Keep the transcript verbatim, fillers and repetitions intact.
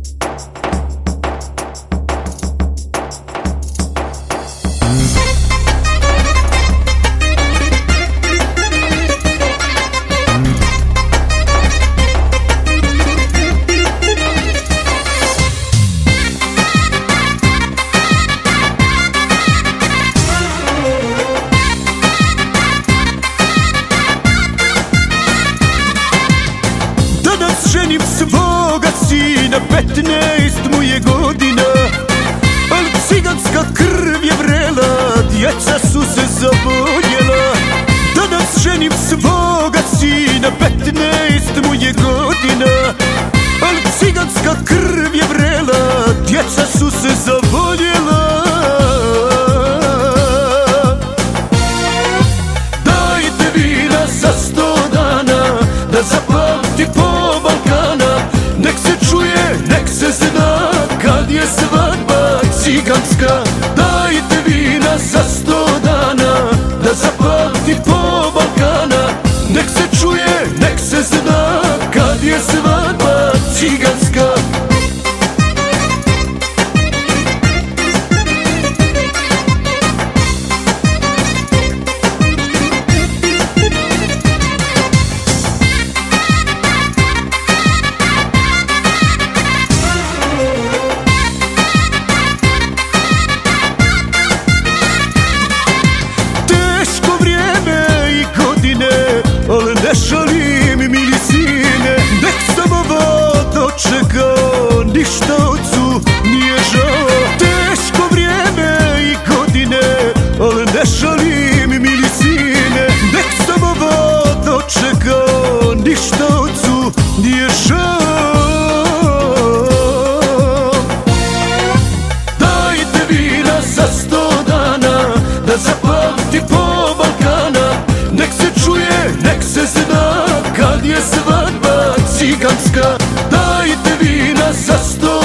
Ženim svoga sina, petnaest mu je godina, al ciganska krv je vrela, djeca su se zaboljela. Danas ženim svoga sina, petnaest mu je godina, al ciganska krv je vrela, djeca su se zavoljela. Dajte vina za sto dana, da zapamti po Balkana, nek se čuje, nek se zna, kad je svadba ciganska. Dajte vina za sto dana, da zapamti po Balkana, nek se čuje, nek se zna, kad je svadba ciganska. Ali ne šalim, mili sine, nek sam ovo dočekao, ništa ocu nije žao. Teško vrijeme i godine, ali ne šalim, mili sine, nek sam ovo dočekao, ništa ocu nije žao. Dajte vina za sto dana, da zapamti po Balkana, nek se čuje, nek se zna, kad je svadba ciganska. Dajte vina za sto